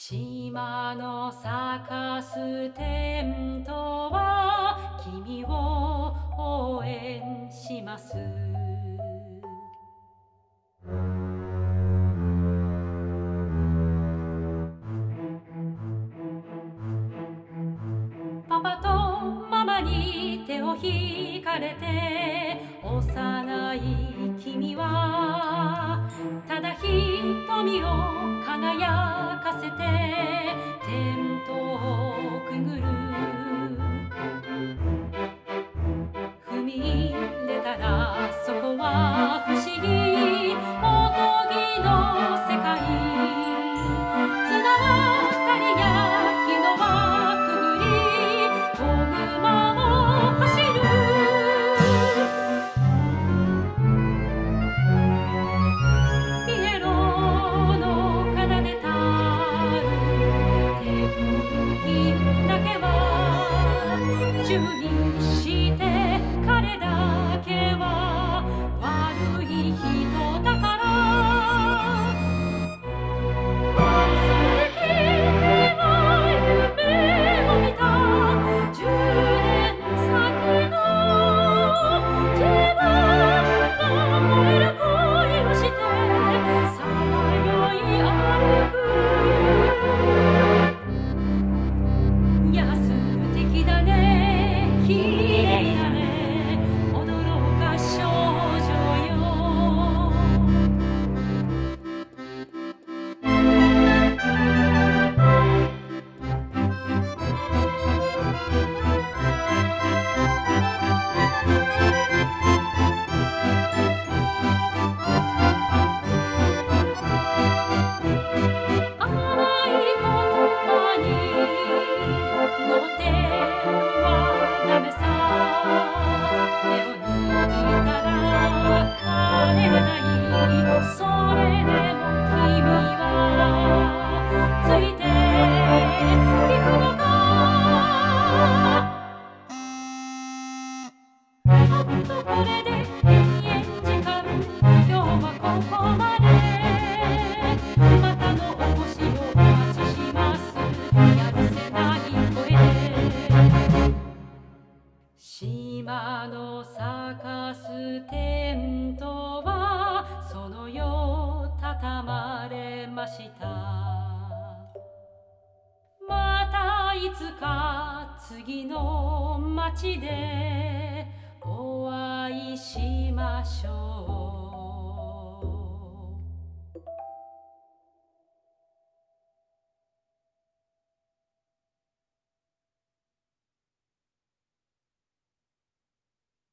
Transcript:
島の咲かすテントは君を応援します。パパとママに手を引かれて幼い君はただ瞳を輝かせてテントをくぐる。踏み入れたらそこは不思議おとぎの世界。綱渡りや日の輪くぐり子熊も走る。ピエロの奏でたる手吹きだけは注意して彼だけは悪い人だから。それで君は夢を見た10年先の自分の燃える恋をしてさまよい歩く。安敵だね綺麗だね驚か少女よ。甘い言葉にのってはダメさ。手を握ったら帰れない。それでも君はついていくのか。あとこれで延々時間今日はここまで。またのお越しをお待ちします。やるせない声で島の咲かすテントはその夜畳まれました。またいつか次の街でお会いしましょう。